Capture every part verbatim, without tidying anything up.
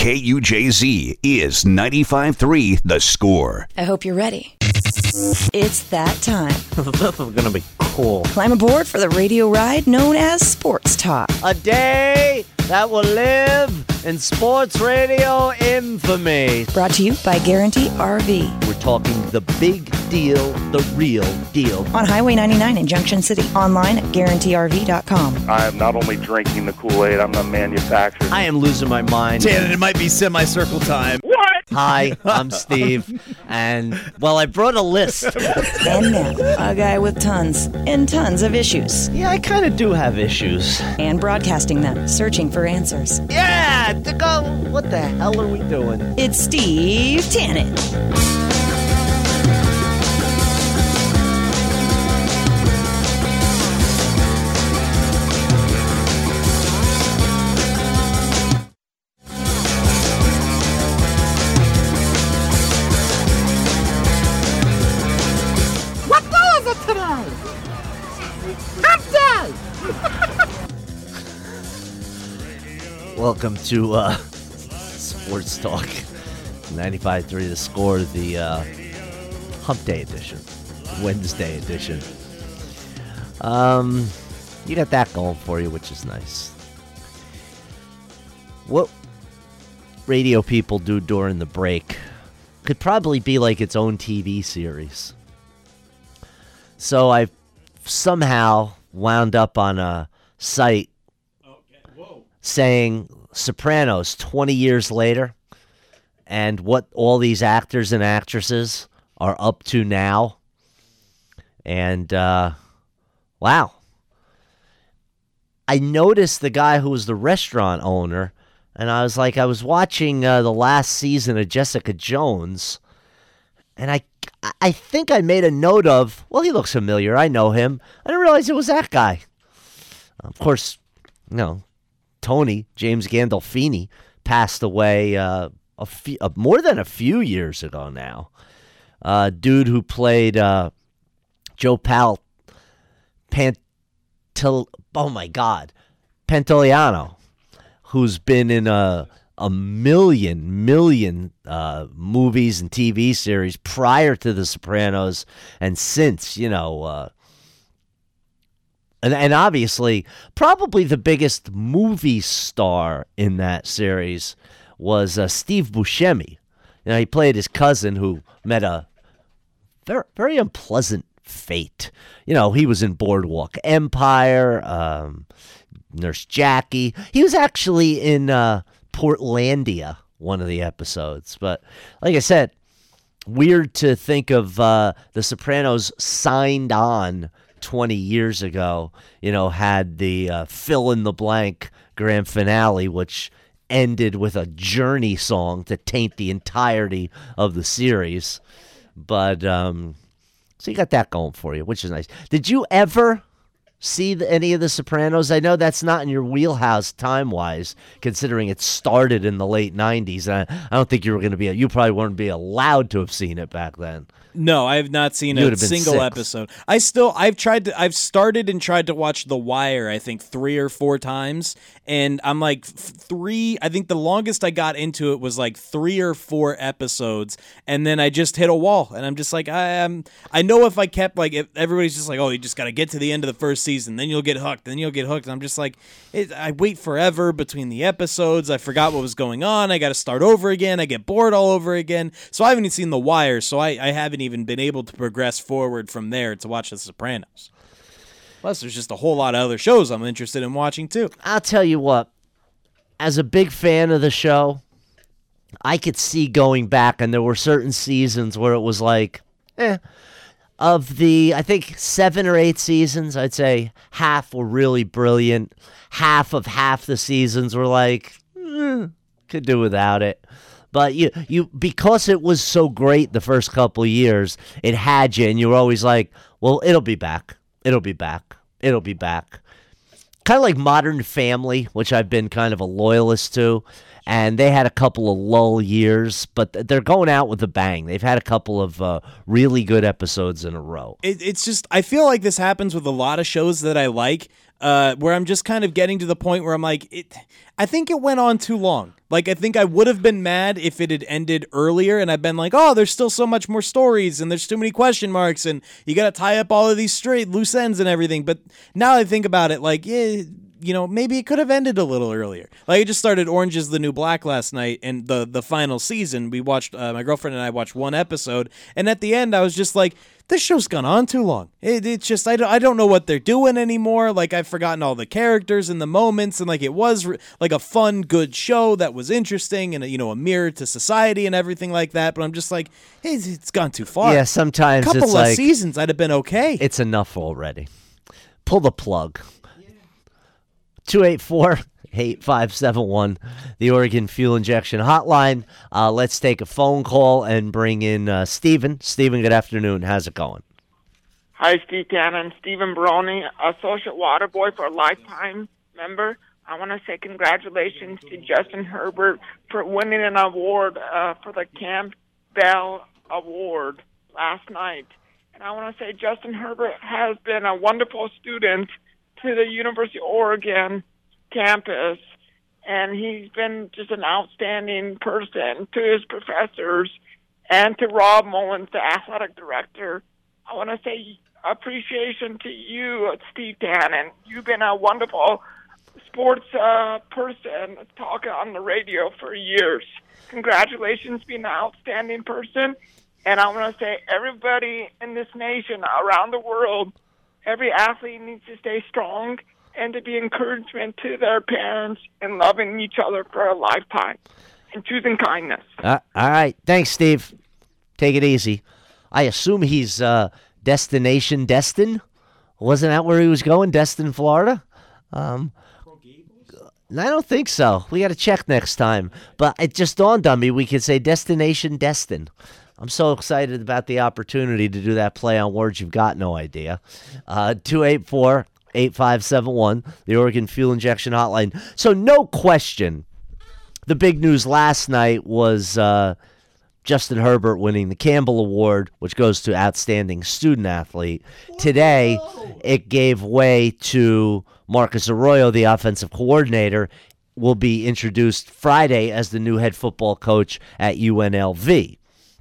K U J Z is ninety-five three The Score. I hope you're ready. It's that time. This is going to be cool. Climb aboard for the radio ride known as Sports Talk. A day that will live in sports radio infamy. Brought to you by Guarantee R V. We're talking the big deal, the real deal. On Highway ninety-nine in Junction City. Online at guarantee R V dot com. I am not only drinking the Kool-Aid, I'm the manufacturer. I am losing my mind. Dan, it might be semicircle time. What? Hi, I'm Steve, and, well, I brought a list. And now, a guy with tons and tons of issues. Yeah, I kind of do have issues. And broadcasting them, searching for answers. Yeah, to go, what the hell are we doing? It's Steve Tannen. Welcome to uh, Sports Talk, ninety-five three The Score, the uh, Hump Day edition, Wednesday edition. Um, you got that going for you, which is nice. What radio people do during the break could probably be like its own T V series. So I've somehow wound up on a site saying Sopranos twenty years later and what all these actors and actresses are up to now. And, uh, wow. I noticed the guy who was the restaurant owner, and I was like, I was watching uh, the last season of Jessica Jones, and I, I think I made a note of, well, he looks familiar. I know him. I didn't realize it was that guy. Of course, you know, Tony, James Gandolfini, passed away uh, a few, uh, more than a few years ago now. Uh, dude who played uh, Joe Pal Pantil, oh my God, Pantoliano, who's been in a, a million, million uh, movies and T V series prior to The Sopranos and since, you know, uh, And and obviously, probably the biggest movie star in that series was uh, Steve Buscemi. You know, he played his cousin who met a very, very unpleasant fate. You know, he was in Boardwalk Empire, um, Nurse Jackie. He was actually in uh, Portlandia, one of the episodes. But like I said, weird to think of uh, The Sopranos signed on twenty years ago, you know, had the uh, fill-in-the-blank grand finale, which ended with a Journey song to taint the entirety of the series. But, um, so you got that going for you, which is nice. Did you ever see the, any of The Sopranos? I know that's not in your wheelhouse time-wise, considering it started in the late nineties. And I, I don't think you were going to be, you probably weren't be allowed to have seen it back then. No, I have not seen You a would have been single six. episode. I still, I've tried to, I've started and tried to watch The Wire, I think three or four times, and I'm like f- three, I think the longest I got into it was like three or four episodes, and then I just hit a wall, and I'm just like, I am, I know if I kept, like, if everybody's just like, oh, you just got to get to the end of the first season, then you'll get hooked, then you'll get hooked, and I'm just like, it, I wait forever between the episodes, I forgot what was going on, I got to start over again, I get bored all over again, so I haven't even seen The Wire, so I, I haven't even been able to progress forward from there to watch The Sopranos. Plus, there's just a whole lot of other shows I'm interested in watching, too. I'll tell you what, as a big fan of the show, I could see going back, and there were certain seasons where it was like, eh. Of the, I think, seven or eight seasons, I'd say half were really brilliant. Half of half the seasons were like, eh, could do without it. But you, you, because it was so great the first couple of years, it had you, and you were always like, well, it'll be back. It'll be back. It'll be back. Kind of like Modern Family, which I've been kind of a loyalist to, and they had a couple of lull years, but they're going out with a bang. They've had a couple of uh, really good episodes in a row. It, it's just, I feel like this happens with a lot of shows that I like. uh, where I'm just kind of getting to the point where I'm like, it. I think it went on too long. Like, I think I would have been mad if it had ended earlier, and I've been like, oh, there's still so much more stories, and there's too many question marks, and you got to tie up all of these straight loose ends and everything. But now I think about it, like, yeah, you know, maybe it could have ended a little earlier. Like, I just started Orange is the New Black last night, and the the final season, we watched, uh, my girlfriend and I watched one episode, and at the end, I was just like, this show's gone on too long. It, it's just, I don't, I don't know what they're doing anymore. Like, I've forgotten all the characters and the moments, and like, it was re- like a fun, good show that was interesting and, you know, a mirror to society and everything like that. But I'm just like, hey, it's, it's gone too far. Yeah, sometimes a couple it's of like, seasons, I'd have been okay. It's enough already. Pull the plug. two eight four, eight five seven one, the Oregon Fuel Injection Hotline. Uh, let's take a phone call and bring in uh, Stephen. Stephen, good afternoon. How's it going? Hi, Steve Tannen. Stephen Baroni, Associate Water Boy for a lifetime member. I want to say congratulations to Justin Herbert for winning an award uh, for the Camp Bell Award last night. And I want to say Justin Herbert has been a wonderful student to the University of Oregon campus, and he's been just an outstanding person to his professors and to Rob Mullins, the athletic director. I want to say appreciation to you, Steve Tannen. You've been a wonderful sports uh, person talking on the radio for years. Congratulations being an outstanding person. And I want to say everybody in this nation, around the world, every athlete needs to stay strong and to be encouragement to their parents and loving each other for a lifetime and choosing kindness. Uh, all right. Thanks, Steve. Take it easy. I assume he's uh, destination Destin. Wasn't that where he was going? Destin, Florida? Um, I don't think so. We got to check next time. But it just dawned on me we could say destination Destin. I'm so excited about the opportunity to do that play on words you've got no idea. Uh, two eight four, eight five seven one, the Oregon Fuel Injection Hotline. So no question, the big news last night was uh, Justin Herbert winning the Campbell Award, which goes to Outstanding Student Athlete. Today, it gave way to Marcus Arroyo, the offensive coordinator, will be introduced Friday as the new head football coach at U N L V.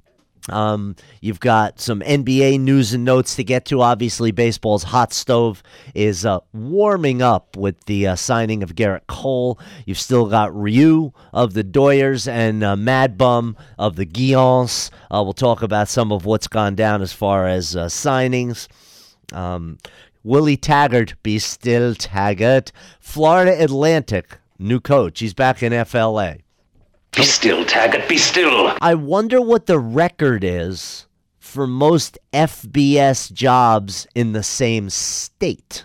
Um, you've got some N B A news and notes to get to. Obviously, baseball's hot stove is uh, warming up with the uh, signing of Garrett Cole. You've still got Ryu of the Doyers and uh, Mad Bum of the Guillons. Uh, we'll talk about some of what's gone down as far as uh, signings. Um, Willie Taggart, be still Taggart. Florida Atlantic, new coach. He's back in F L A. Be still, Taggart, be still. I wonder what the record is for most F B S jobs in the same state.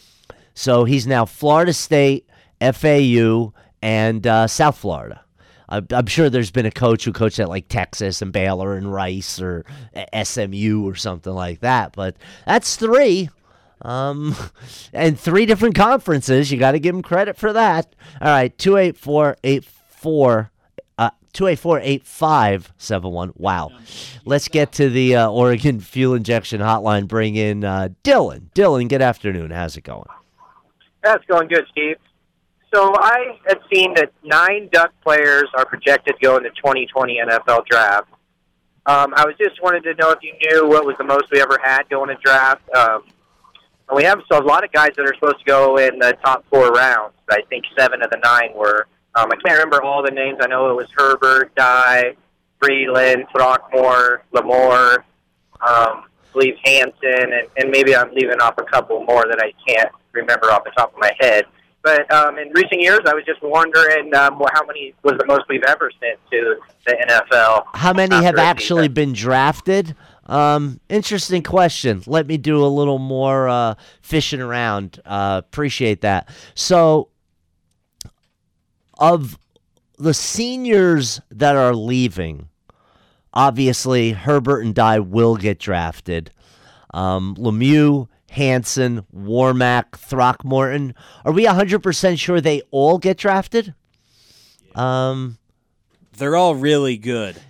So he's now Florida State, F A U, and uh, South Florida. I, I'm sure there's been a coach who coached at like Texas and Baylor and Rice or S M U or something like that. But that's three. Um, and three different conferences. You got to give him credit for that. All right, two eight four, eight four two eight four, eight five seven one. Wow. Let's get to the uh, Oregon Fuel Injection Hotline. Bring in uh, Dylan. Dylan, good afternoon. How's it going? That's going good, Steve. So I have seen that nine Duck players are projected to go in the twenty twenty N F L draft. Um, I was just wanted to know if you knew what was the most we ever had going in draft. Um, and we have so a lot of guys that are supposed to go in the top four rounds. I think seven of the nine were. Um, I can't remember all the names. I know it was Herbert, Dye, Freeland, Throckmore, Lamore, um, I believe Hansen, and, and maybe I'm leaving off a couple more that I can't remember off the top of my head. But um, in recent years, I was just wondering um, how many was the most we've ever sent to the N F L. How many have actually been drafted? Um, interesting question. Let me do a little more uh, fishing around. Uh, appreciate that. So, of the seniors that are leaving, obviously Herbert and Dye will get drafted. Um, Lemieux, Hansen, Warmack, Throckmorton. Are we one hundred percent sure they all get drafted? Um, They're all really good.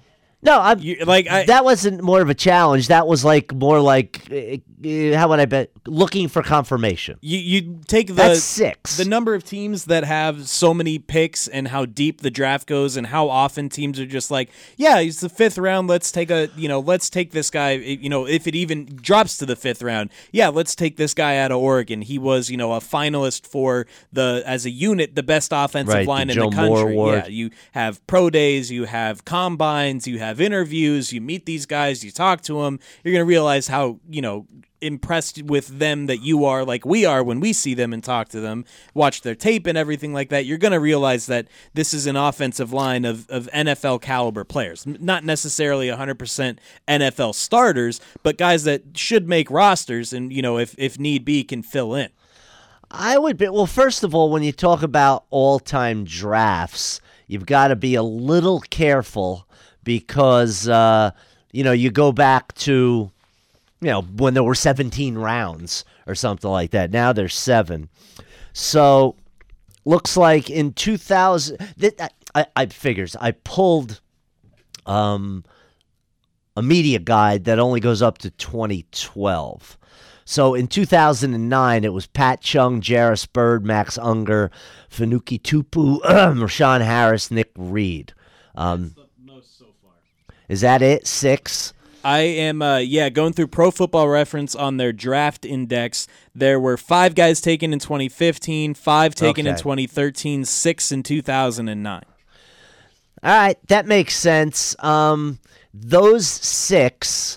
No, I'm You, like I, that wasn't more of a challenge. That was like more like uh, how would I bet looking for confirmation. you you take the That's six. the number of teams that have so many picks and how deep the draft goes and how often teams are just like, yeah, he's the fifth round. Let's take a you know let's take this guy. You know, if it even drops to the fifth round, yeah, let's take this guy out of Oregon. He was you know a finalist for the as a unit the best offensive Right, line the in Joe the Moore country. Award. Yeah, you have pro days, you have combines, you have interviews, you meet these guys, you talk to them. You're gonna realize how you know. impressed with them that you are like we are when we see them and talk to them, watch their tape and everything like that. You're going to realize that this is an offensive line of, of N F L caliber players, not necessarily one hundred percent N F L starters, but guys that should make rosters and, you know, if, if need be, can fill in. I would be well. First of all, when you talk about all-time drafts, you've got to be a little careful because uh, you know you go back to. You know, when there were seventeen rounds or something like that. Now there's seven. So, looks like in two thousand, th- I, I figures, I pulled um, a media guide that only goes up to twenty twelve. So, in two thousand nine, it was Pat Chung, Jarris Bird, Max Unger, Fanuki Tupu, Rashawn Harris, Nick Reed. Um, That's the most so far. Is that it? Six? I am, uh, yeah, going through Pro Football Reference on their draft index. There were five guys taken in twenty fifteen, five taken in Okay. twenty thirteen, six in two thousand nine. All right, that makes sense. Um, those six,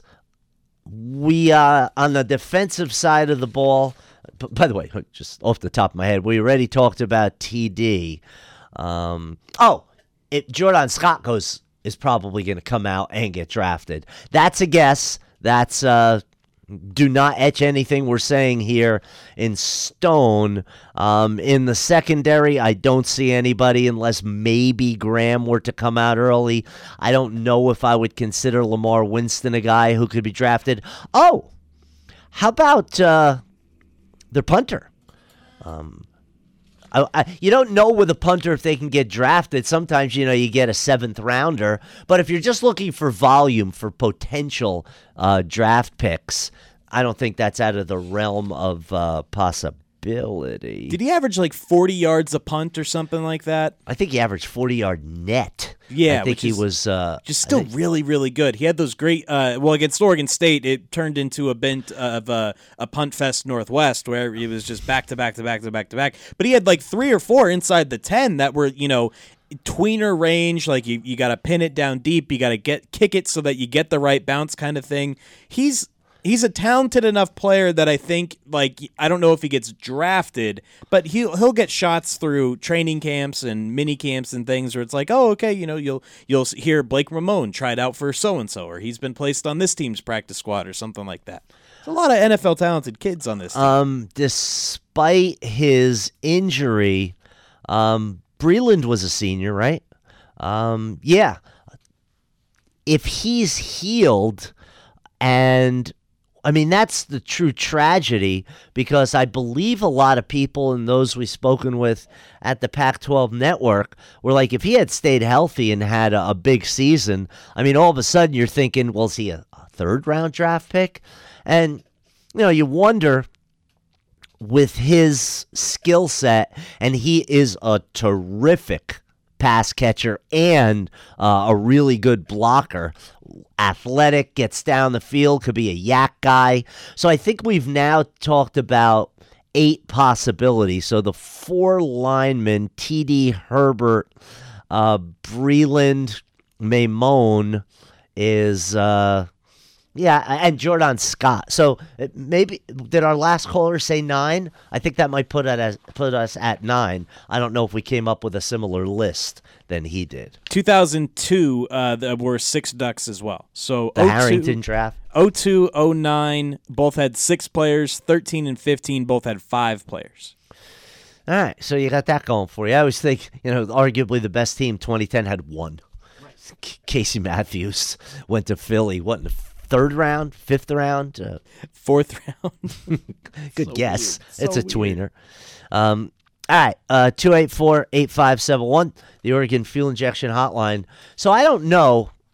we uh, on the defensive side of the ball. b- By the way, just off the top of my head, we already talked about T D. Um, oh, it, Jordan Scott goes is probably going to come out and get drafted. That's a guess. That's uh, do not etch anything we're saying here in stone. Um, in the secondary, I don't see anybody unless maybe Graham were to come out early. I don't know if I would consider Lamar Winston a guy who could be drafted. Oh, how about uh, their punter? Um, I, I, you don't know with a punter if they can get drafted. Sometimes, you know, you get a seventh rounder. But if you're just looking for volume for potential uh, draft picks, I don't think that's out of the realm of uh, possibility. Did he average like forty yards a punt or something like that? I think he averaged forty-yard net. Yeah, I think which he is was uh, Just I still think- really, really good. He had those great. Uh, well, against Oregon State, it turned into a bent of uh, a punt fest Northwest where he was just back to back to back to back to back. But he had like three or four inside the ten that were, you know, tweener range. Like you, you got to pin it down deep. You got to get kick it so that you get the right bounce, kind of thing. He's. He's a talented enough player that I think, like, I don't know if he gets drafted, but he'll he'll get shots through training camps and mini camps and things where it's like, oh, okay, you know, you'll you'll hear Blake Ramone tried out for so and so, or he's been placed on this team's practice squad or something like that. There's a lot of N F L talented kids on this team. Um, despite his injury, um, Breland was a senior, right? Um, yeah. If he's healed, and I mean, that's the true tragedy, because I believe a lot of people and those we've spoken with at the Pac twelve network were like, if he had stayed healthy and had a, a big season, I mean, all of a sudden you're thinking, well, is he a, a third round draft pick? And, you know, you wonder with his skill set, and he is a terrific pass catcher and uh, a really good blocker. Athletic, gets down the field, could be a yak guy. So I think we've now talked about eight possibilities. So the four linemen, T D, Herbert, uh, Breland, Maimone, is... Uh, Yeah, and Jordan Scott. So uh, maybe did our last caller say nine? I think that might put it as put us at nine. I don't know if we came up with a similar list than he did. two thousand two uh, there were six Ducks as well. So The oh two Harrington draft. oh two, oh nine both had six players. thirteen and fifteen both had five players. All right, so you got that going for you. I always think, you know, arguably the best team twenty ten had one. Right. Casey Matthews went to Philly. What in the third round, fifth round, uh, Fourth round. good So guess. weird. It's So a tweener. Um, all right, uh, two eight four, eight five seven one, the Oregon Fuel Injection Hotline. So I don't know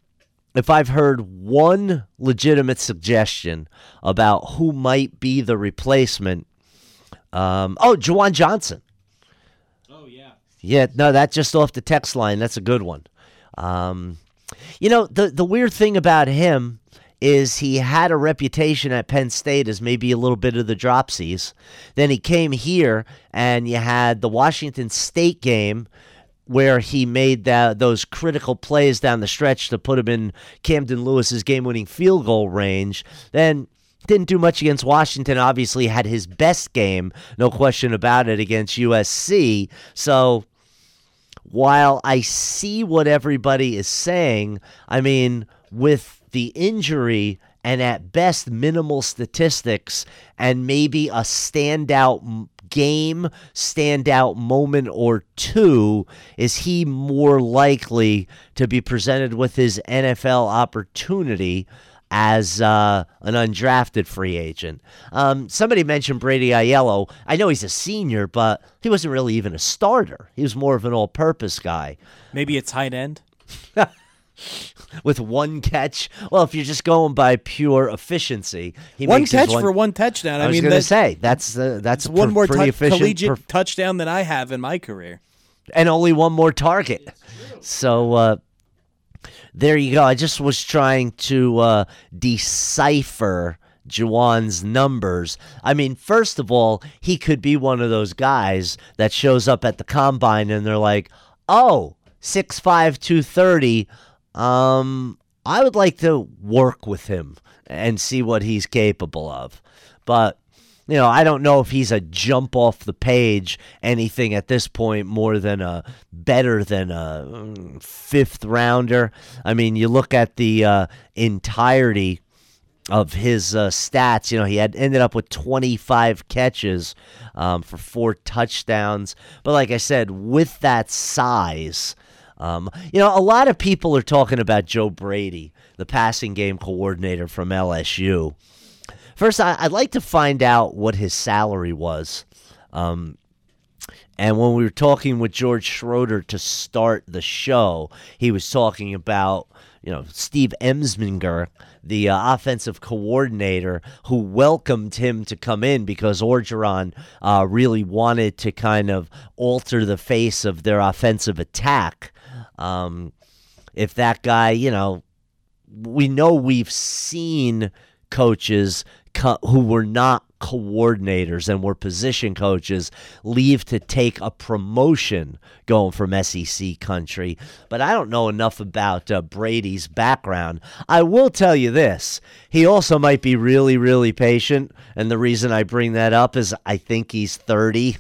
if I've heard one legitimate suggestion about who might be the replacement, um, oh, Juwan Johnson. Oh, yeah. Yeah, no, that's just off the text line. That's a good one. Um, you know, the, the weird thing about him is he had a reputation at Penn State as maybe a little bit of the dropsies. Then he came here, and you had the Washington State game where he made that, those critical plays down the stretch to put him in Camden Lewis's game-winning field goal range. Then didn't do much against Washington. Obviously had his best game, no question about it, against U S C. So while I see what everybody is saying, I mean, with the injury and at best minimal statistics and maybe a standout game, standout moment or two, is he more likely to be presented with his N F L opportunity as uh, an undrafted free agent? Um, somebody mentioned Brady Aiello. I know he's a senior, but he wasn't really even a starter. He was more of an all-purpose guy. Maybe a tight end? With one catch. Well, if you're just going by pure efficiency, he one makes catch his one, for one touchdown. I, I was mean, going to that's, say that's uh, that's one pr- more pretty tu- efficient, collegiate per- touchdown than I have in my career, and only one more target. So uh, there you go. I just was trying to uh, decipher Juwan's numbers. I mean, first of all, he could be one of those guys that shows up at the combine and they're like, "Oh, six five, two thirty. Um, I would like to work with him and see what he's capable of." But, you know, I don't know if he's a jump off the page anything at this point more than a better than a mm, fifth rounder. I mean, you look at the uh, entirety of his uh, stats. You know, he had ended up with twenty-five catches um, for four touchdowns. But like I said, with that size, Um, you know, a lot of people are talking about Joe Brady, the passing game coordinator from L S U. First, I, I'd like to find out what his salary was. Um, and when we were talking with George Schroeder to start the show, he was talking about, you know, Steve Ensminger, the uh, offensive coordinator, who welcomed him to come in because Orgeron uh, really wanted to kind of alter the face of their offensive attack. Um, if that guy, you know, we know we've seen coaches co- who were not coordinators and were position coaches leave to take a promotion going from S E C country. But I don't know enough about uh, Brady's background. I will tell you this. He also might be really, really patient. And the reason I bring that up is I think he's thirty.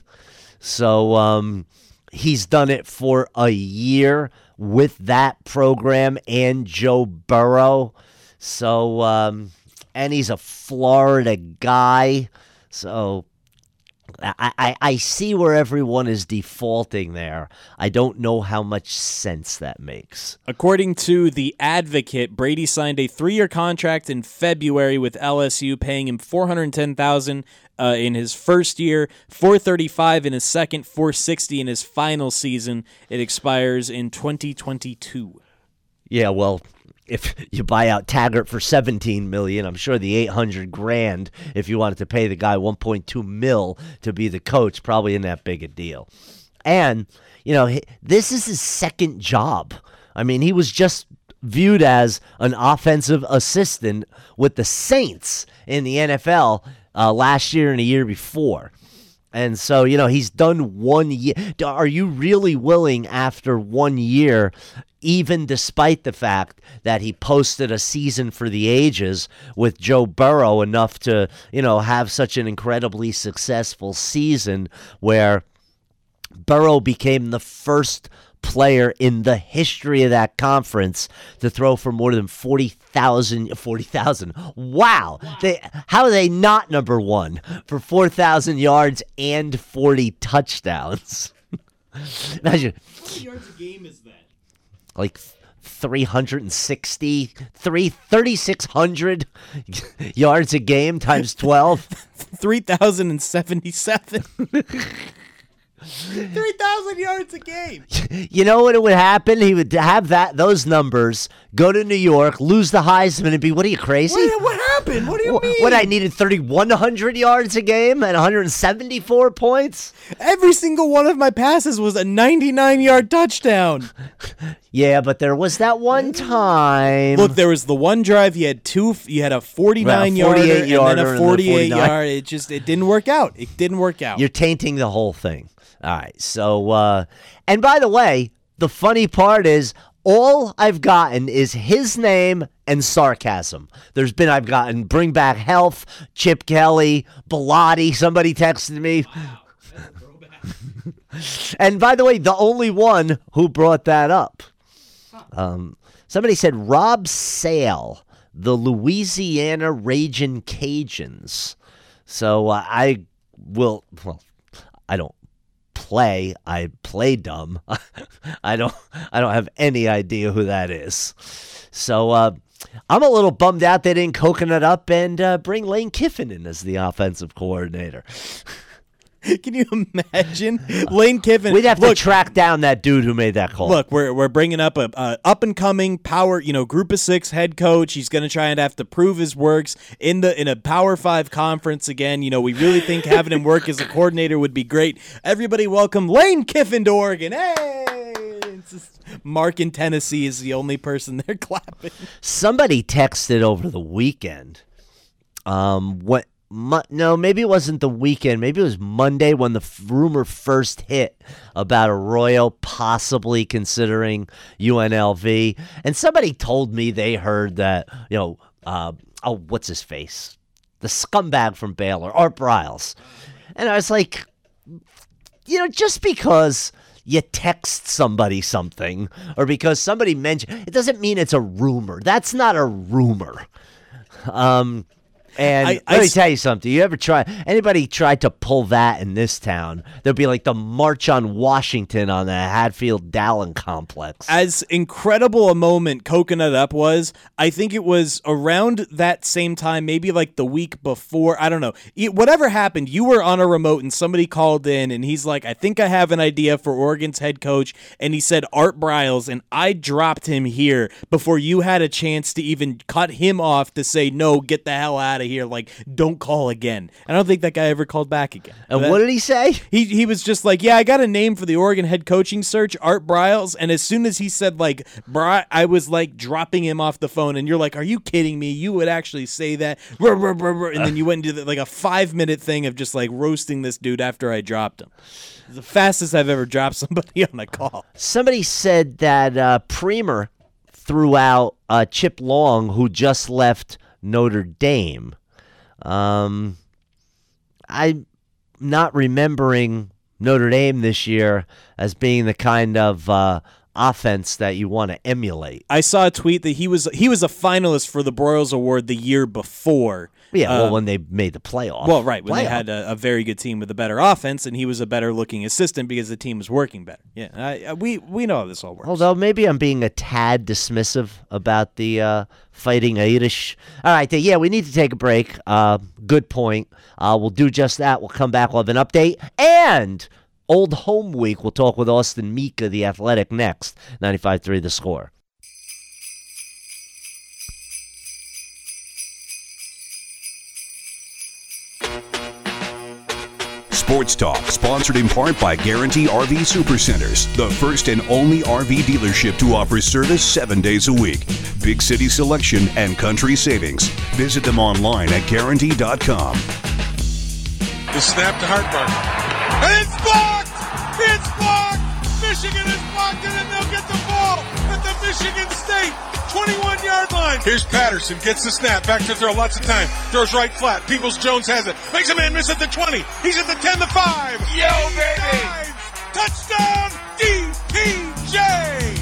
So um, he's done it for a year with that program and Joe Burrow. So, um, and he's a Florida guy. So I, I, I see where everyone is defaulting there. I don't know how much sense that makes. According to The Advocate, Brady signed a three-year contract in February with L S U, paying him four hundred ten thousand dollars uh, in his first year, four hundred thirty-five thousand dollars in his second, four hundred sixty thousand dollars in his final season. It expires in twenty twenty-two. Yeah, well, if you buy out Taggart for seventeen million dollars, I'm sure the eight hundred grand, if you wanted to pay the guy one point two mil to be the coach, probably isn't that big a deal. And, you know, this is his second job. I mean, he was just viewed as an offensive assistant with the Saints in the N F L uh, last year and a year before. And so, you know, he's done one year. Are you really willing after one year, even despite the fact that he posted a season for the ages with Joe Burrow, enough to, you know, have such an incredibly successful season where Burrow became the first player in the history of that conference to throw for more than forty thousand. forty thousand. Wow. wow. They, how are they not number one for four thousand yards and forty touchdowns? Imagine. How many yards a game is that? Like three hundred sixty, three, thirty-six hundred yards a game times twelve. three thousand seventy-seven. three thousand yards a game. You know what would happen? He would have that those numbers, go to New York, lose the Heisman, and be, what are you, crazy? What, what happened? What do you What, mean? what, I needed thirty-one hundred yards a game and one hundred seventy-four points? Every single one of my passes was a ninety-nine-yard touchdown. Yeah, but there was that one time. Look, there was the one drive. You had two. You had a forty-nine Right, a forty-eight yarder and then yarder a and then forty-eight forty-nine. yard. It just it didn't work out. It didn't work out. You're tainting the whole thing. All right. So, uh, and by the way, the funny part is all I've gotten is his name and sarcasm. There's been, I've gotten Bring Back Health, Chip Kelly, Bilotti. Somebody texted me. And by the way, the only one who brought that up. Um, somebody said Rob Sale, the Louisiana Ragin' Cajuns. So uh, I will, well, I don't play. I play dumb. I don't, I don't have any idea who that is. So uh, I'm a little bummed out they didn't coconut up and uh, bring Lane Kiffin in as the offensive coordinator. Can you imagine Lane Kiffin? We'd have look, to track down that dude who made that call. Look, we're we're bringing up a, a up and coming power, you know, group of six head coach. He's going to try and have to prove his works in the in a Power Five conference again. You know, we really think having him work as a coordinator would be great. Everybody, welcome Lane Kiffin to Oregon. Hey, it's just, Mark in Tennessee is the only person they're clapping. Somebody texted over the weekend. Um, what? Mo- no, maybe it wasn't the weekend. Maybe it was Monday when the f- rumor first hit about Arroyo possibly considering U N L V. And somebody told me they heard that, you know, uh, oh, what's his face? The scumbag from Baylor, Art Briles. And I was like, you know, just because you text somebody something or because somebody mentioned, it doesn't mean it's a rumor. That's not a rumor. Um... And I, let I, me tell you something. You ever try, anybody tried to pull that in this town, there'd be like the March on Washington on the Hatfield-Dallin complex. As incredible a moment Coconut Up was, I think it was around that same time, maybe like the week before. I don't know. It, whatever happened, you were on a remote and somebody called in and he's like, I think I have an idea for Oregon's head coach. And he said Art Briles, and I dropped him here before you had a chance to even cut him off to say, no, get the hell out of here. Like, don't call again. I don't think that guy ever called back again. And that, what did he say? He he was just like, yeah, I got a name for the Oregon head coaching search, Art Briles. And as soon as he said, like, Bri, I was like dropping him off the phone. And you're like, are you kidding me? You would actually say that? And then you went into the, like a five minute thing of just like roasting this dude after I dropped him. It's the fastest I've ever dropped somebody on a call. Somebody said that uh, Premer threw out uh, Chip Long, who just left Notre Dame. Um, I'm not remembering Notre Dame this year as being the kind of uh, offense that you want to emulate. I saw a tweet that he was he was a finalist for the Broyles Award the year before. Yeah, well, Uh, when they made the playoff. Well, right, when they Playoff. had a, a very good team with a better offense, and he was a better-looking assistant because the team was working better. Yeah, I, I, we we know how this all works. Although maybe I'm being a tad dismissive about the uh, fighting Irish. All right, yeah, we need to take a break. Uh, good point. Uh, we'll do just that. We'll come back. We'll have an update. And Old Home Week. We'll talk with Austin Mika, the Athletic, next. ninety-five point three The Score. Sports Talk, sponsored in part by Guarantee R V Supercenters, the first and only R V dealership to offer service seven days a week. Big city selection and country savings. Visit them online at guarantee dot com. The snap to Hartbarger. And it's blocked! It's blocked! Michigan is blocked, and then they'll get the ball at the Michigan State twenty-one-yard line. Here's Patterson, gets the snap, back to throw, lots of time. Throws right flat. Peoples-Jones has it. Makes a man miss at the twenty. He's at the ten, the five. Yo, baby! Dives. Touchdown, D P J!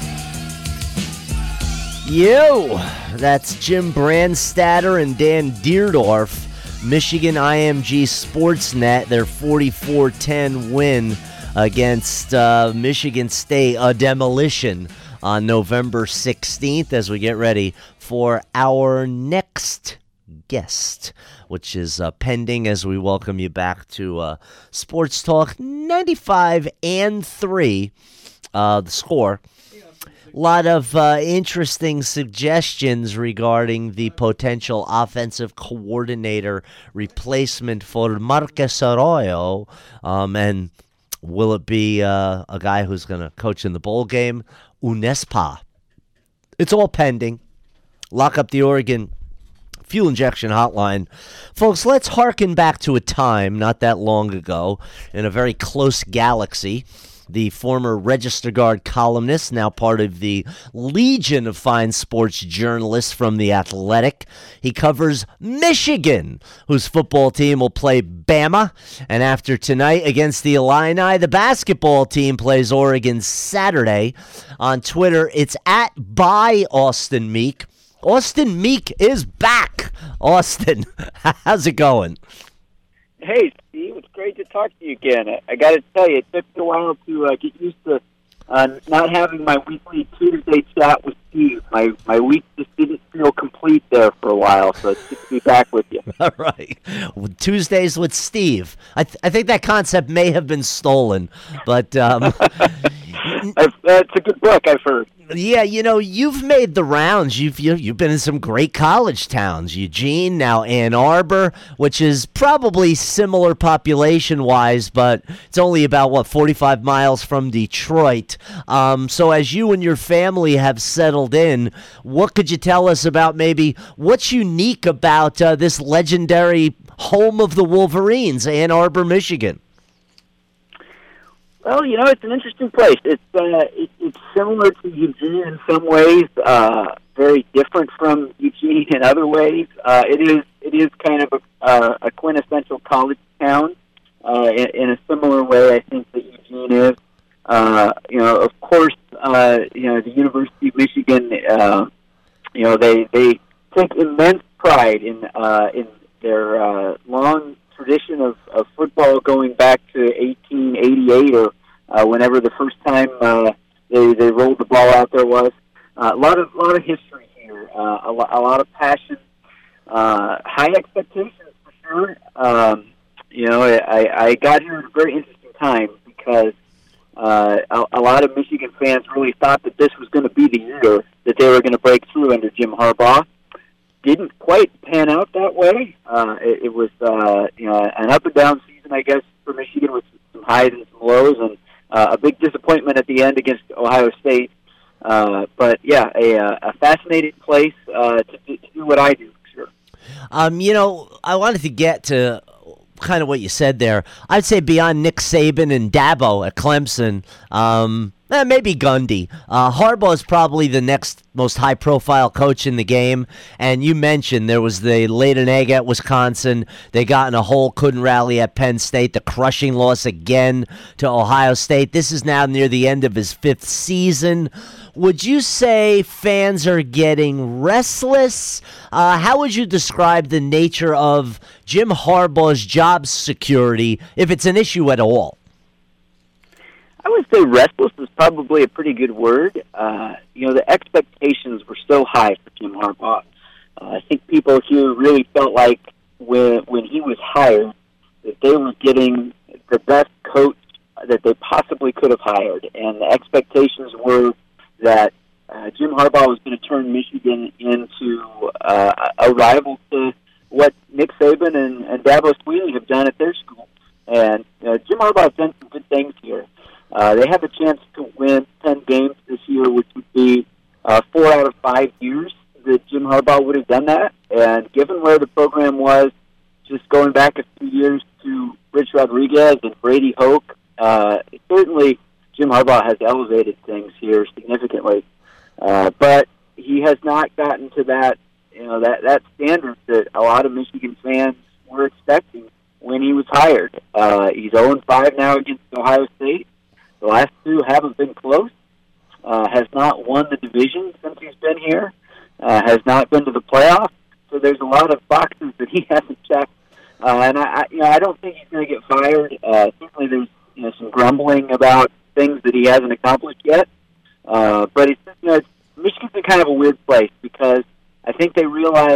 Yo, that's Jim Brandstatter and Dan Deerdorf. Michigan I M G Sportsnet, their forty-four ten win against uh, Michigan State, a demolition on November sixteenth as we get ready for our next guest, which is uh, pending as we welcome you back to uh, Sports Talk ninety-five and three, uh, the score. A lot of uh, interesting suggestions regarding the potential offensive coordinator replacement for Marcus Arroyo. Um, and will it be uh, a guy who's going to coach in the bowl game? Unespa. It's all pending. Lock up the Oregon fuel injection hotline. Folks, let's hearken back to a time not that long ago in a very close galaxy. The former Register Guard columnist, now part of the Legion of Fine Sports Journalists from The Athletic. He covers Michigan, whose football team will play Bama. And after tonight against the Illini, the basketball team plays Oregon Saturday. On Twitter, it's at by Austin Meek. Austin Meek is back. Austin, how's it going? Hey, Steve, it's great to talk to you again. I, I got to tell you, it took me a while to uh, get used to uh, not having my weekly Tuesday chat with Steve. My my week just didn't feel complete there for a while, so it's good to be back with you. All right. Tuesdays with Steve. I, th- I think that concept may have been stolen, but... Um, That's a good book, I've heard. Yeah, you know, you've made the rounds. You've you, you've been in some great college towns. Eugene, now Ann Arbor, which is probably similar population-wise, but it's only about, what, forty-five miles from Detroit. Um, so as you and your family have settled in, what could you tell us about maybe what's unique about uh, this legendary home of the Wolverines, Ann Arbor, Michigan? Well, you know, it's an interesting place. It's uh, it, it's similar to Eugene in some ways, uh, very different from Eugene in other ways. Uh, it is it is kind of a, uh, a quintessential college town uh, in, in a similar way, I think, that Eugene is. Uh, you know, of course, uh, you know, the University of Michigan, uh, you know, they they take immense pride in uh, in their uh, long tradition of, of football going back to eighteen eighty-eight or uh, whenever the first time uh, they they rolled the ball out there was. Uh, a lot of lot of history here, uh, a, lo- a lot of passion, uh, high expectations for sure. Um, you know, I, I got here at a very interesting time because uh, a, a lot of Michigan fans really thought that this was going to be the year that they were going to break through under Jim Harbaugh. Didn't quite pan out that way. Uh, it, it was uh, you know an up and down season, I guess, for Michigan with some highs and some lows, and uh, a big disappointment at the end against Ohio State. Uh, but yeah, a, a fascinating place uh, to, do, to do what I do, for sure. Um, you know, I wanted to get to kind of what you said there. I'd say beyond Nick Saban and Dabo at Clemson, um, eh, maybe Gundy. Uh, Harbaugh is probably the next most high-profile coach in the game. And you mentioned there was the laid an egg at Wisconsin. They got in a hole, couldn't rally at Penn State. The crushing loss again to Ohio State. This is now near the end of his fifth season. Would you say fans are getting restless? Uh, how would you describe the nature of Jim Harbaugh's job security, if it's an issue at all? I would say restless is probably a pretty good word. Uh, you know, the expectations were so high for Jim Harbaugh. Uh, I think people here really felt like when when he was hired that they were getting the best coach that they possibly could have hired, and the expectations were that uh, Jim Harbaugh was going to turn Michigan into uh, a rival to what Nick Saban and, and Dabo Swinney have done at their school. And uh, Jim Harbaugh has done some good things here. Uh, they have a chance to win ten games this year, which would be uh, four out of five years that Jim Harbaugh would have done that. And given where the program was, just going back a few years to Rich Rodriguez and Brady Hoke, uh, certainly Jim Harbaugh has elevated things here significantly. Uh, but he has not gotten to that, you know, that, that standard that a lot of Michigan fans were expecting when he was hired. Uh, he's oh and five now against Ohio State. The last two haven't been close. Uh, has not won the division since he's been here. Uh, has not been to the playoffs. So there's a lot of boxes that he hasn't checked. Uh, and I, I, you know, I don't think he's going to get fired. Uh, certainly, there's you know some grumbling about things that he hasn't accomplished yet. Uh, but it's you know, it's, Michigan's in kind of a weird place because I think they realize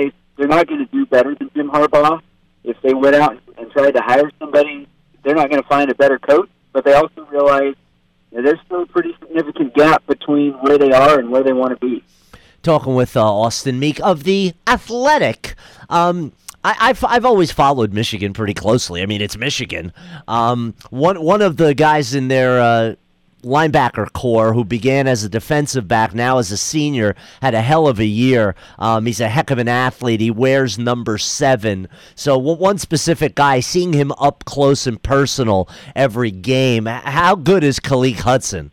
they're not going to do better than Jim Harbaugh. If they went out and tried to hire somebody, they're not going to find a better coach. But they also realize that there's still a pretty significant gap between where they are and where they want to be. Talking with uh, Austin Meek of The Athletic. Um, I, I've I've always followed Michigan pretty closely. I mean, it's Michigan. Um, one one of the guys in their uh, linebacker core who began as a defensive back, now as a senior, had a hell of a year. Um, he's a heck of an athlete. He wears number seven. So one specific guy, seeing him up close and personal every game. How good is Khaleke Hudson?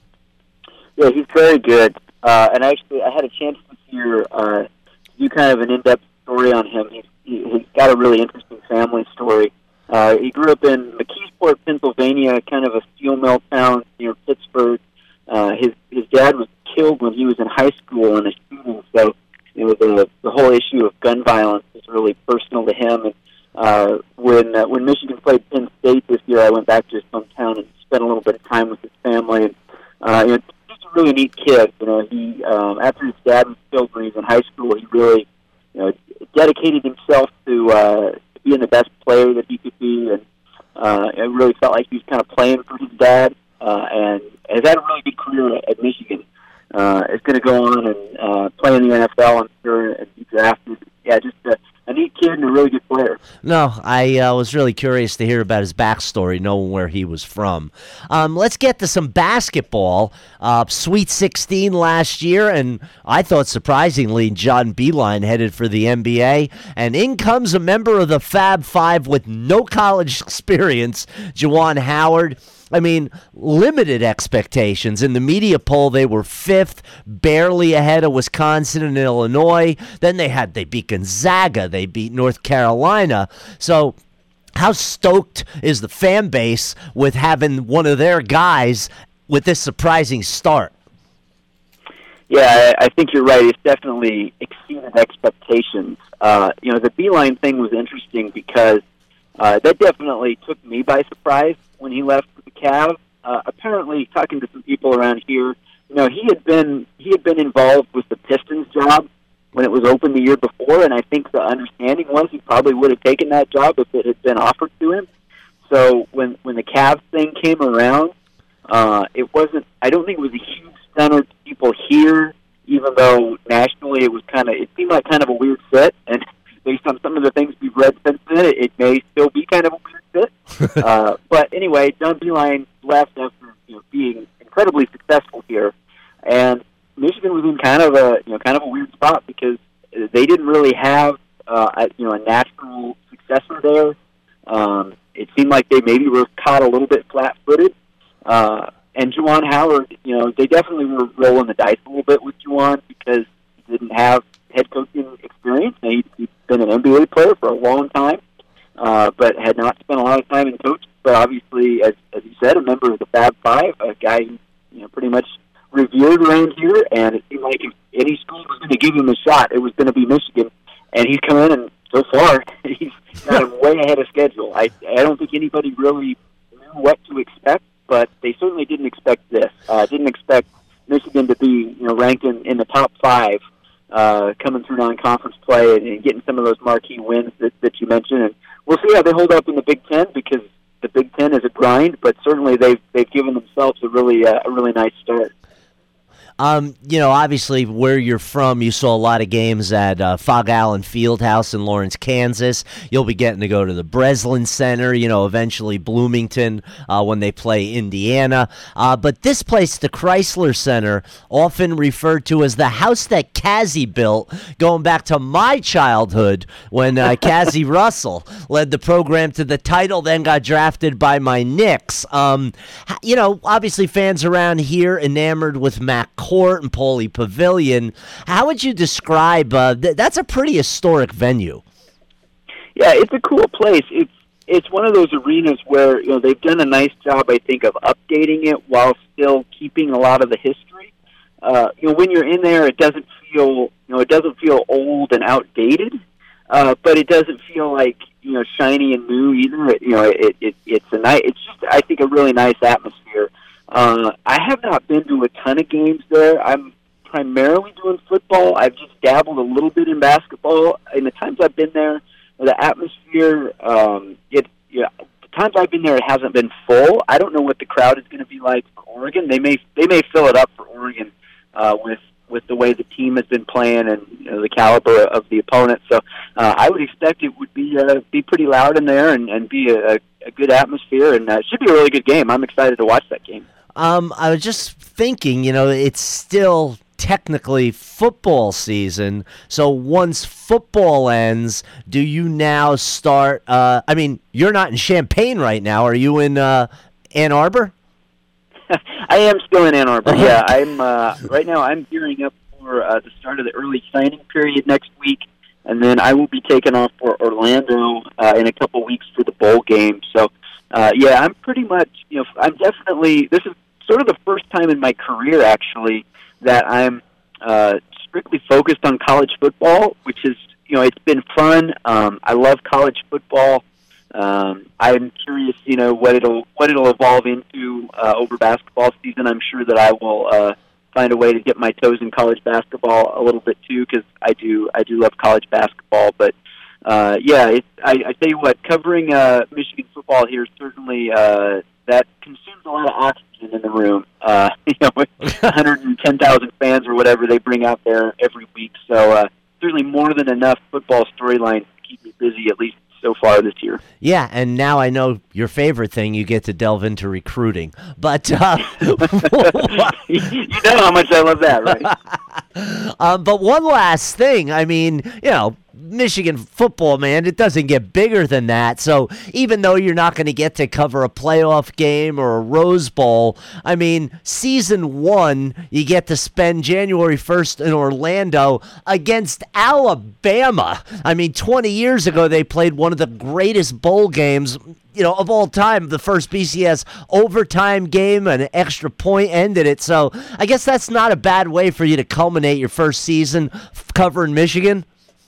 Yeah, he's very good. Uh, and actually, I had a chance this year uh, to do kind of an in-depth story on him. He's, he, he's got a really interesting family story. Uh, he grew up in McKeesport, Pennsylvania, kind of a steel mill town near Pittsburgh. Uh, his his dad was killed when he was in high school in a shooting, so you know, the the whole issue of gun violence is really personal to him. And uh, when uh, when Michigan played Penn State this year, I went back to his hometown and spent a little bit of time with his family. And uh, you know, just a really neat kid. You know, he um, after his dad was killed when he was in high school, he really you know dedicated himself to. Uh, being the best player that he could be, and uh, I really felt like he was kind of playing for his dad, uh, and has had a really good career at, at Michigan. Uh, is going to go on and uh, play in the N F L, I'm sure, and be drafted. Yeah, just a, a neat kid and a really good player. No, I uh, was really curious to hear about his backstory, knowing where he was from. Um, let's get to some basketball. Uh, Sweet sixteen last year, and I thought surprisingly John Beilein headed for the N B A, and in comes a member of the Fab Five with no college experience, Juwan Howard. I mean, limited expectations. In the media poll, they were fifth, barely ahead of Wisconsin and Illinois. Then they had they beat Gonzaga, they beat North Carolina. So how stoked is the fan base with having one of their guys with this surprising start? Yeah, I think you're right. It's definitely exceeded expectations. Uh, you know, the Beilein thing was interesting because uh, that definitely took me by surprise when he left the Cavs. Uh, apparently, talking to some people around here, you know, he had been he had been involved with the Pistons job when it was open the year before, and I think the understanding was he probably would have taken that job if it had been offered to him. So when when the Cavs thing came around, uh, it wasn't. I don't think it was a huge stunner to people here, even though nationally it was kind of it seemed like kind of a weird fit, and based on some of the things we've read since then, it, it may still be kind of a weird fit. uh, but anyway, John Beilein left after you know, being incredibly successful here, and Michigan was in kind of a you know kind of a weird spot because they didn't really have uh, a, you know a natural successor there. Um, it seemed like they maybe were caught a little bit flat-footed. Uh, and Juwan Howard, you know, they definitely were rolling the dice a little bit with Juwan because he didn't have head coaching experience. He, he'd been an N B A player for a long time, uh, but had not spent a lot of time in coaching. But obviously, as as you said, a member of the Fab Five, a guy who you know pretty much revered around here, and it seemed like if any school was going to give him a shot, it was going to be Michigan. And he's come in, and so far, he's got him way ahead of schedule. I I don't think anybody really knew what to expect, but they certainly didn't expect this. Uh, didn't expect Michigan to be you know ranked in, in the top five. Uh, coming through non-conference play and, and getting some of those marquee wins that, that you mentioned. And we'll see how they hold up in the Big Ten because the Big Ten is a grind, but certainly they've they've given themselves a really uh, a really nice start. Um, you know, obviously, where you're from, you saw a lot of games at uh, Fog Allen Fieldhouse in Lawrence, Kansas. You'll be getting to go to the Breslin Center, you know, eventually Bloomington uh, when they play Indiana. Uh, but this place, the Chrysler Center, often referred to as the house that Cassie built, going back to my childhood when uh, Cassie Russell led the program to the title, then got drafted by my Knicks. Um, you know, obviously, fans around here enamored with Mac Court and Paulie Pavilion. How would you describe uh, th- that's a pretty historic venue? Yeah, it's a cool place. It's it's one of those arenas where you know they've done a nice job, I think, of updating it while still keeping a lot of the history. Uh, you know, when you're in there, it doesn't feel you know it doesn't feel old and outdated, uh, but it doesn't feel like you know shiny and new either. It, you know, it, it it's a nice. It's just I think a really nice atmosphere. Uh, I have not been to a ton of games there. I'm primarily doing football. I've just dabbled a little bit in basketball. In the times I've been there, the atmosphere, um, it, yeah, the times I've been there, it hasn't been full. I don't know what the crowd is going to be like for Oregon. They may they may fill it up for Oregon uh, with with the way the team has been playing and you know, the caliber of the opponent. So uh, I would expect it would be uh, be pretty loud in there and, and be a, a good atmosphere, and uh, it should be a really good game. I'm excited to watch that game. Um, I was just thinking, you know, it's still technically football season. So once football ends, do you now start? Uh, I mean, you're not in Champaign right now. Are you in uh, Ann Arbor? I am still in Ann Arbor. Yeah, I'm uh, right now. I'm gearing up for uh, the start of the early signing period next week, and then I will be taking off for Orlando uh, in a couple weeks for the bowl game. So, uh, yeah, I'm pretty much. You know, I'm definitely. This is sort of the first time in my career, actually, that I'm uh, strictly focused on college football, which is, you know, it's been fun. Um, I love college football. Um, I'm curious, you know, what it'll what it'll evolve into uh, over basketball season. I'm sure that I will uh, find a way to get my toes in college basketball a little bit too, because I do I do love college basketball. But uh, yeah, it, I, I tell you what, covering uh, Michigan football here certainly uh, that consumes a lot of oxygen in the room. Uh, you know, with one hundred ten thousand fans or whatever they bring out there every week. So uh, certainly more than enough football storylines to keep me busy, at least so far this year. Yeah, and now I know your favorite thing. You get to delve into recruiting. But uh, you know how much I love that, right? um, but one last thing. I mean, you know, Michigan football, man, it doesn't get bigger than that. So even though you're not going to get to cover a playoff game or a Rose Bowl, I mean, season one, you get to spend January first in Orlando against Alabama. I mean, twenty years ago, they played one of the greatest bowl games, you know, of all time. The first B C S overtime game, an extra point ended it. So I guess that's not a bad way for you to culminate your first season covering Michigan.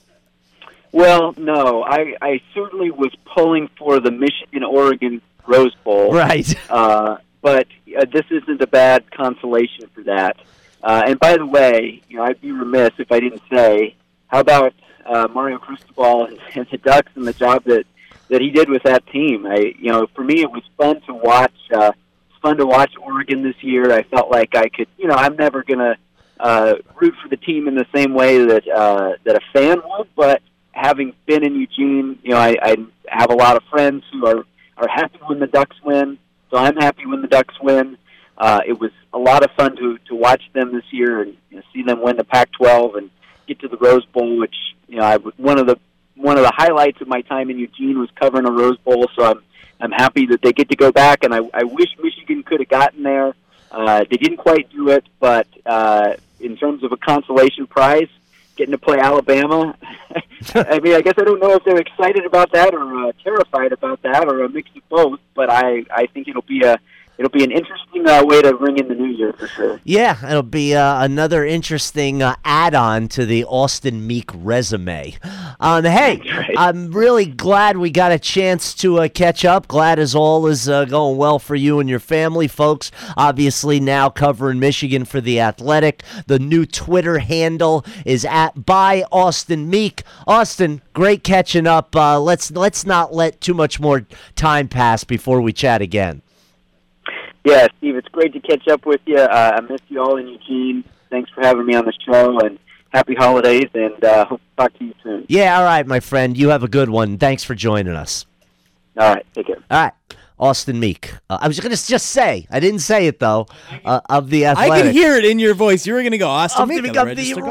Well, no, I, I certainly was pulling for the Michigan-Oregon Rose Bowl. Right. Uh, but uh, this isn't a bad consolation for that. Uh, and by the way, you know, I'd be remiss if I didn't say, how about uh, Mario Cristobal and, and the Ducks and the job that, that he did with that team? I, you know, for me, it was fun to watch. Uh, it's fun to watch Oregon this year. I felt like I could, you know, I'm never going to uh, root for the team in the same way that uh, that a fan would, but having been in Eugene, you know, I, I have a lot of friends who are, are happy when the Ducks win, so I'm happy when the Ducks win. Uh, it was a lot of fun to, to watch them this year and you know, see them win the Pac twelve and get to the Rose Bowl, which you know, I one of the one of the highlights of my time in Eugene was covering a Rose Bowl. So I'm I'm happy that they get to go back, and I, I wish Michigan could have gotten there. Uh, they didn't quite do it, but uh, in terms of a consolation prize, getting to play Alabama. I mean, I guess I don't know if they're excited about that or uh, terrified about that or a mix of both, but I, I think it'll be a it'll be an interesting uh, way to ring in the new year for sure. Yeah, it'll be uh, another interesting uh, add-on to the Austin Meek resume. Um, hey, right. I'm really glad we got a chance to uh, catch up. Glad as all is uh, going well for you and your family, folks. Obviously now covering Michigan for The Athletic. The new Twitter handle is at by Austin Meek. Austin, great catching up. Uh, let's let's not let too much more time pass before we chat again. Yeah, Steve, it's great to catch up with you. Uh, I missed you all in Eugene. Thanks for having me on the show, and happy holidays, and uh, hope to talk to you soon. Yeah, all right, my friend. You have a good one. Thanks for joining us. All right, take care. All right, Austin Meek. Uh, I was going to just say, I didn't say it, though, uh, of The Athletic. I can hear it in your voice. You were going to go, Austin Meek. Meek on of the the...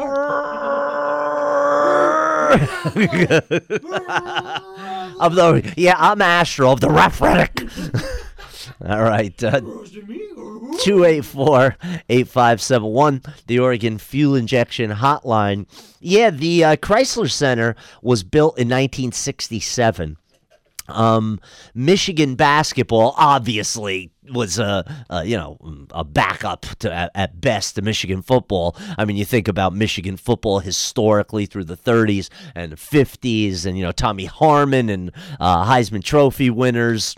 of the... Yeah, I'm Astro of The Athletic. All right, uh, two eight four, eight five seven one, the Oregon Fuel Injection Hotline. Yeah, the uh, Chrysler Center was built in nineteen sixty-seven. Um, Michigan basketball obviously was a, a you know a backup to at, at best to Michigan football. I mean, you think about Michigan football historically through the thirties and the fifties, and you know Tommy Harmon and uh, Heisman Trophy winners.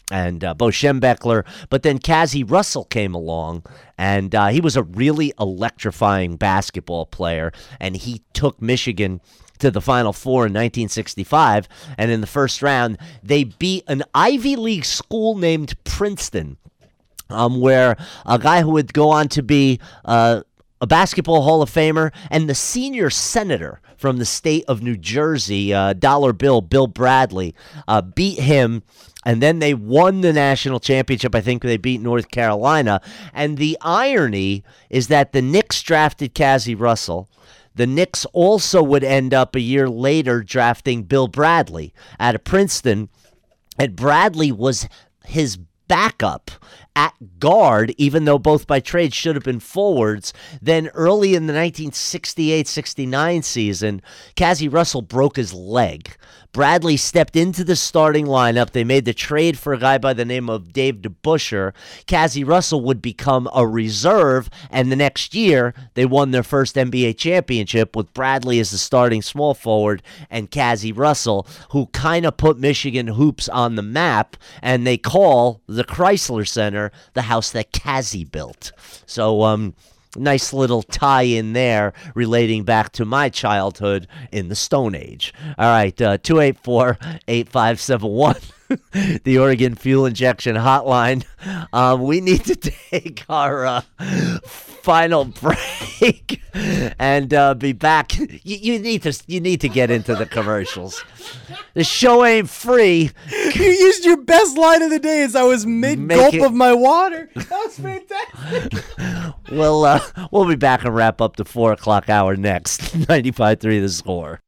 and uh, Bo Schembechler. But then Cazzie Russell came along, and uh, he was a really electrifying basketball player, and he took Michigan to the Final Four in nineteen sixty-five, and in the first round, they beat an Ivy League school named Princeton, um, where a guy who would go on to be uh, a basketball Hall of Famer and the senior senator from the state of New Jersey, uh, Dollar Bill, Bill Bradley, uh, beat him. And then they won the national championship. I think they beat North Carolina. And the irony is that the Knicks drafted Cazzie Russell. The Knicks also would end up a year later drafting Bill Bradley out of Princeton. And Bradley was his backup at guard, even though both by trade should have been forwards. Then early in the nineteen sixty-eight sixty-nine season, Cazzie Russell broke his leg. Bradley stepped into the starting lineup. They made the trade for a guy by the name of Dave DeBusschere. Cazzie Russell would become a reserve, and the next year they won their first N B A championship with Bradley as the starting small forward and Cazzie Russell, who kind of put Michigan hoops on the map, and they call the Chrysler Center the house that Cazzie built. So, um... nice little tie-in there relating back to my childhood in the Stone Age. All right, uh, two eight four, eight five seven one, the Oregon Fuel Injection Hotline. Um, we need to take our uh, final break and uh, be back. You, you need to you need to get into the commercials. The show ain't free. You used your best line of the day as I was mid-gulp of my water. That was fantastic. We'll, uh, we'll be back and wrap up the four o'clock hour next. ninety-five point three The Score.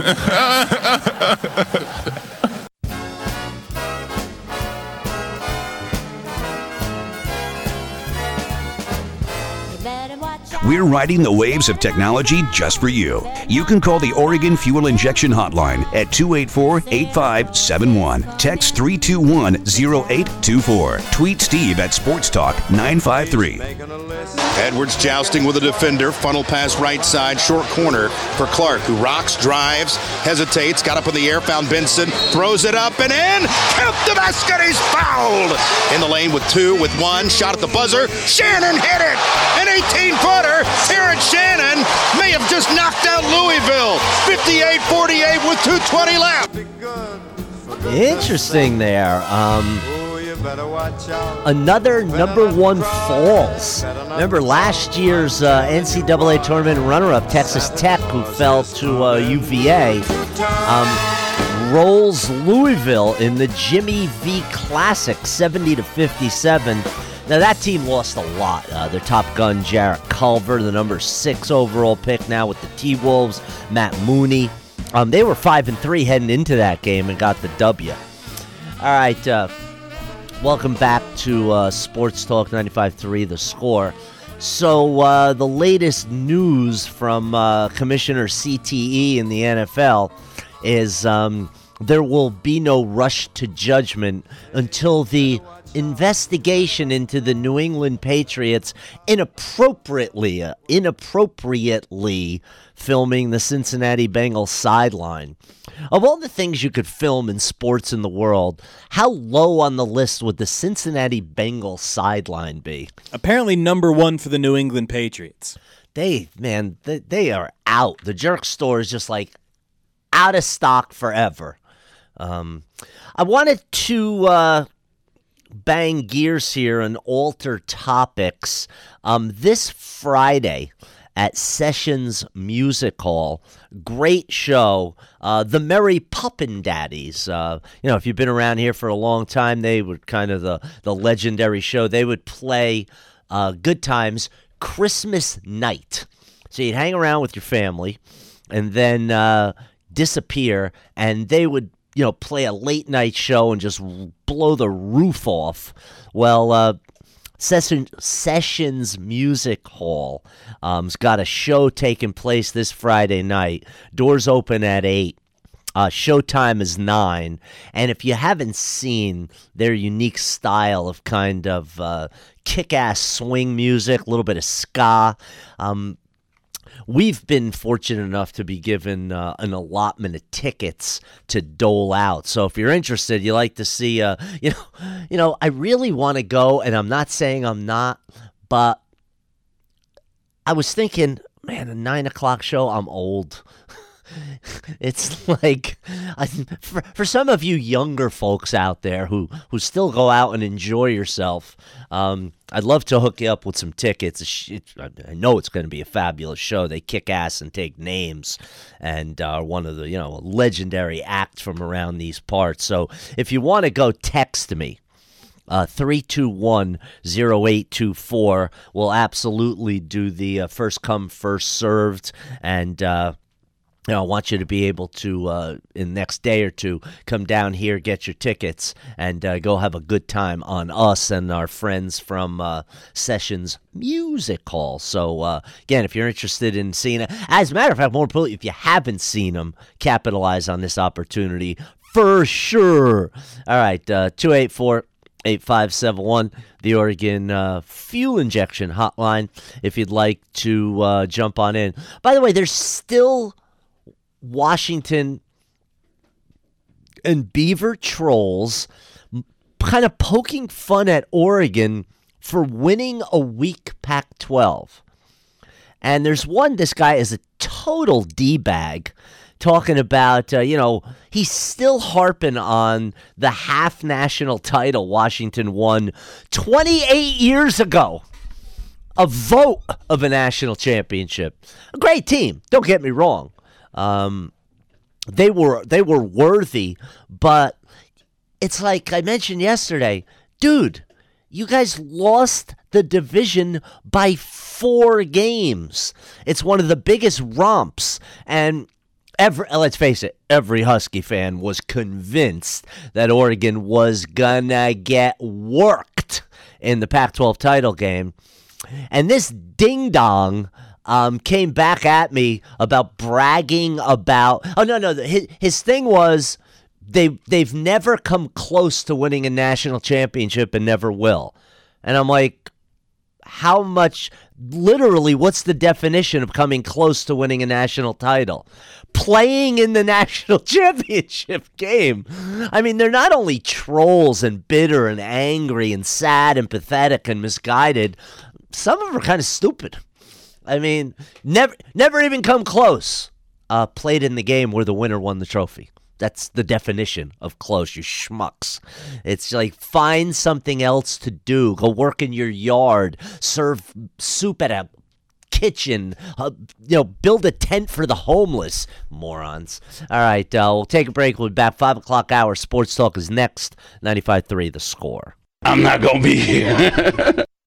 We're riding the waves of technology just for you. You can call the Oregon Fuel Injection Hotline at two eight four, eight five seven one. Text three two one, zero eight two four. Tweet Steve at Sports Talk nine five three. Edwards jousting with a defender. Funnel pass right side, short corner for Clark, who rocks, drives, hesitates, got up in the air, found Benson, throws it up and in. Count the basket, he's fouled. In the lane with two, with one, shot at the buzzer. Shannon hit it. An eighteen-footer. Terrence Shannon may have just knocked out Louisville. fifty-eight forty-eight with two twenty left. Interesting there. Um, another number one falls. Remember last year's uh, N C double A tournament runner-up, Texas Tech, who fell to uh, U V A, um, rolls Louisville in the Jimmy V Classic, seventy to fifty-seven. Now, that team lost a lot. Uh, their top gun, Jarrett Culver, the number six overall pick now with the T-Wolves, Matt Mooney. Um, they were five and three heading into that game and got the W. All right, uh, welcome back to uh, Sports Talk ninety-five point three The Score. So, uh, the latest news from uh, Commissioner C T E in the N F L is um, there will be no rush to judgment until the investigation into the New England Patriots inappropriately, uh, inappropriately filming the Cincinnati Bengals sideline. Of all the things you could film in sports in the world, how low on the list would the Cincinnati Bengals sideline be? Apparently number one for the New England Patriots. They, man, they, they are out. The Jerk store is just like out of stock forever. Um, I wanted to uh, bang gears here and alter topics. Um, this Friday at Sessions Music Hall, great show, uh, the Merry Puppin Daddies. Uh, you know, if you've been around here for a long time, they were kind of the, the legendary show. They would play uh, Good Times Christmas night. So you'd hang around with your family and then uh, disappear, and they would, you know, play a late night show and just blow the roof off. Well, uh, Session, Sessions Music Hall um, has got a show taking place this Friday night. Doors open at eight. Uh, showtime is nine. And if you haven't seen their unique style of kind of uh, kick-ass swing music, a little bit of ska, um, we've been fortunate enough to be given uh, an allotment of tickets to dole out. So if you're interested, you like to see, uh, you know, you know, I really want to go, and I'm not saying I'm not, but I was thinking, man, a nine o'clock show, I'm old. It's like, I, for, for some of you younger folks out there who, who still go out and enjoy yourself, um, I'd love to hook you up with some tickets. It, I know it's going to be a fabulous show. They kick ass and take names, and are uh, one of the, you know, legendary acts from around these parts. So if you want to go, text me. Uh, three two one, zero eight two four. We'll absolutely do the uh, first come, first served. And uh, you know, I want you to be able to, uh, in the next day or two, come down here, get your tickets, and uh, go have a good time on us and our friends from uh, Sessions Music Hall. So, uh, again, if you're interested in seeing it, as a matter of fact, more importantly, if you haven't seen them, capitalize on this opportunity for sure. All right, uh, two eight four, eight five seven one, the Oregon uh, Fuel Injection Hotline, if you'd like to uh, jump on in. By the way, there's still Washington and Beaver trolls kind of poking fun at Oregon for winning a weak Pac twelve. And there's one, this guy is a total D-bag, talking about, uh, you know, he's still harping on the half national title Washington won twenty-eight years ago. A vote of a national championship. A great team, don't get me wrong. Um, they were they were worthy, but it's like I mentioned yesterday, dude, you guys lost the division by four games. It's one of the biggest romps, and every, let's face it, every Husky fan was convinced that Oregon was gonna get worked in the Pac twelve title game, and this ding-dong Um, came back at me about bragging about. Oh no, no. His, his thing was they they've never come close to winning a national championship and never will. And I'm like, how much? Literally, what's the definition of coming close to winning a national title? Playing in the national championship game. I mean, they're not only trolls and bitter and angry and sad and pathetic and misguided. Some of them are kind of stupid. I mean, never never even come close. Uh, played in the game where the winner won the trophy. That's the definition of close, you schmucks. It's like, find something else to do. Go work in your yard. Serve soup at a kitchen. Uh, you know, build a tent for the homeless. Morons. All right, uh, we'll take a break. We'll be back. five o'clock hour. Sports Talk is next. ninety-five three The Score. I'm not going to be here.